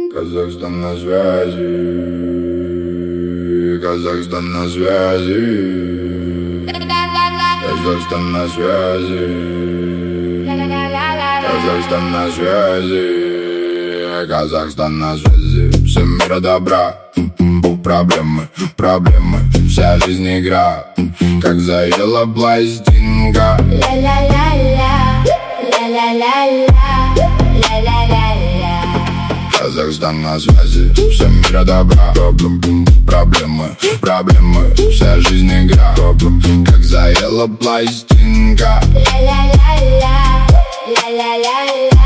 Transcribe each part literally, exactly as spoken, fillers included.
Казахстан на связи, Казахстан на связи, Казахстан на связи, Казахстан на связи, Казахстан на связи. Все мира добра, проблемы, проблемы, вся жизнь игра, как заела пластинка. Ла-ла-ла-ла, ла-ла-ла-ла, ла-ла-ла-ла. Казахстан на связи, все мира добра, проблемы, проблемы, вся жизнь игра, как заела пластинка. Ла-ла-ла-ла, ла-ла-ла-ла,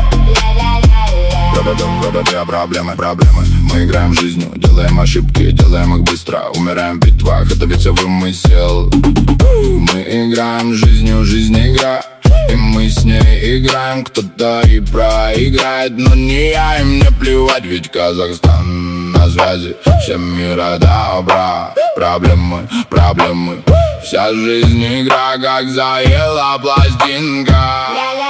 ла-ла-ла-ла. Проблемы, проблемы, мы играем жизнью, делаем ошибки, делаем их быстро, умираем в битвах, это ведь все вымысел. Мы играем жизнью, жизнь игра, и мы с ней играем, кто-то и проиграет, но не я, и мне плевать, ведь Казахстан на связи, все мира добра. Проблемы, проблемы, вся жизнь игра, как заела пластинка.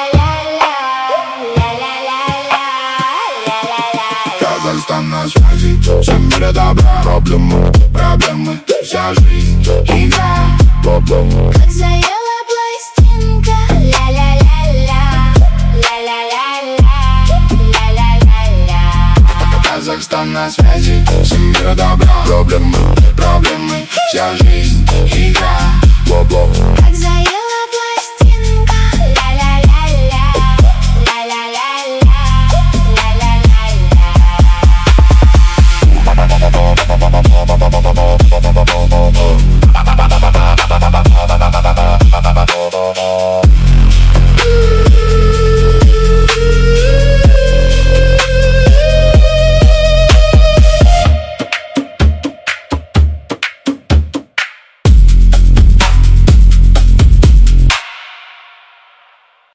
Казахстан на связи, все мира добра. Проблемы, проблемы, вся жизнь игра, Как заела пластинка. Ла-ла-ла-ла, ла-ла-ла-ла, ла-ла-ла-ла. Казахстан на связи, все мира добра. Проблемы, проблемы, вся жизнь игра, Как заела